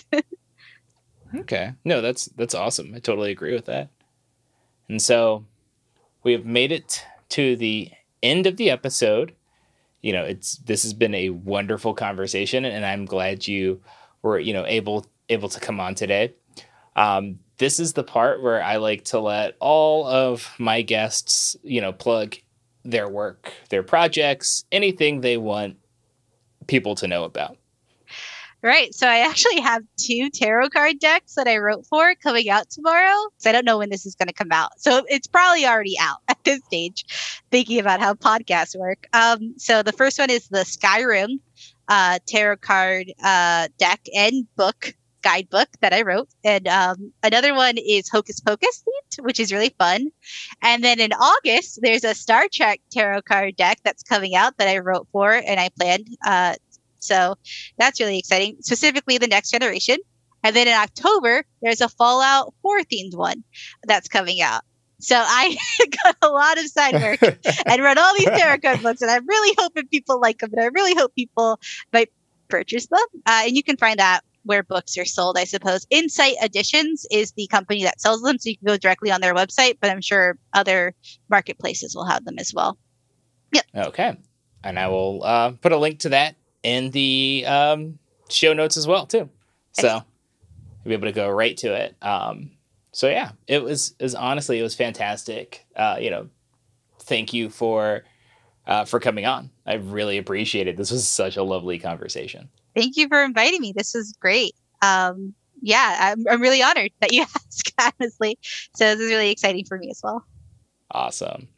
Okay. No, that's awesome. I totally agree with that. And so we have made it to the end of the episode. This has been a wonderful conversation, and I'm glad you were, able to come on today. This is the part where I like to let all of my guests, plug their work, their projects, anything they want people to know about. Right. So I actually have 2 tarot card decks that I wrote for coming out tomorrow. So I don't know when this is going to come out. So it's probably already out at this stage, thinking about how podcasts work. So the first one is the Skyrim tarot card deck and guidebook that I wrote. And another one is Hocus Pocus themed, which is really fun. And then in August, there's a Star Trek tarot card deck that's coming out that I wrote for and I planned. So that's really exciting, specifically the Next Generation. And then in October, there's a Fallout 4 themed one that's coming out. So I got a lot of side work and read all these tarot card books, and I'm really hoping people like them, and I really hope people might purchase them. And you can find that where books are sold, I suppose. Insight Editions is the company that sells them, so you can go directly on their website, but I'm sure other marketplaces will have them as well. Yep. Okay. And I will put a link to that in the show notes as well too, so you'll be able to go right to it. So yeah, it was fantastic. Thank you for coming on. I really appreciate it. This was such a lovely conversation. Thank you for inviting me. This was great. I'm really honored that you asked, honestly. So this is really exciting for me as well. Awesome.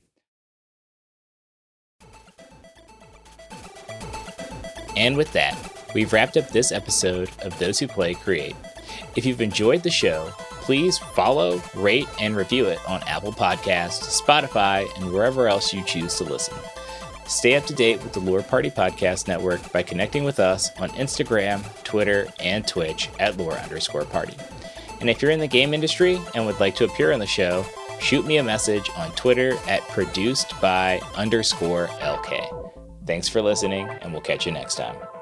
And with that, we've wrapped up this episode of Those Who Play Create. If you've enjoyed the show, please follow, rate, and review it on Apple Podcasts, Spotify, and wherever else you choose to listen. Stay up to date with the Lore Party Podcast Network by connecting with us on Instagram, Twitter, and Twitch at @lore_party. And if you're in the game industry and would like to appear on the show, shoot me a message on Twitter at @producedby_LK. Thanks for listening, and we'll catch you next time.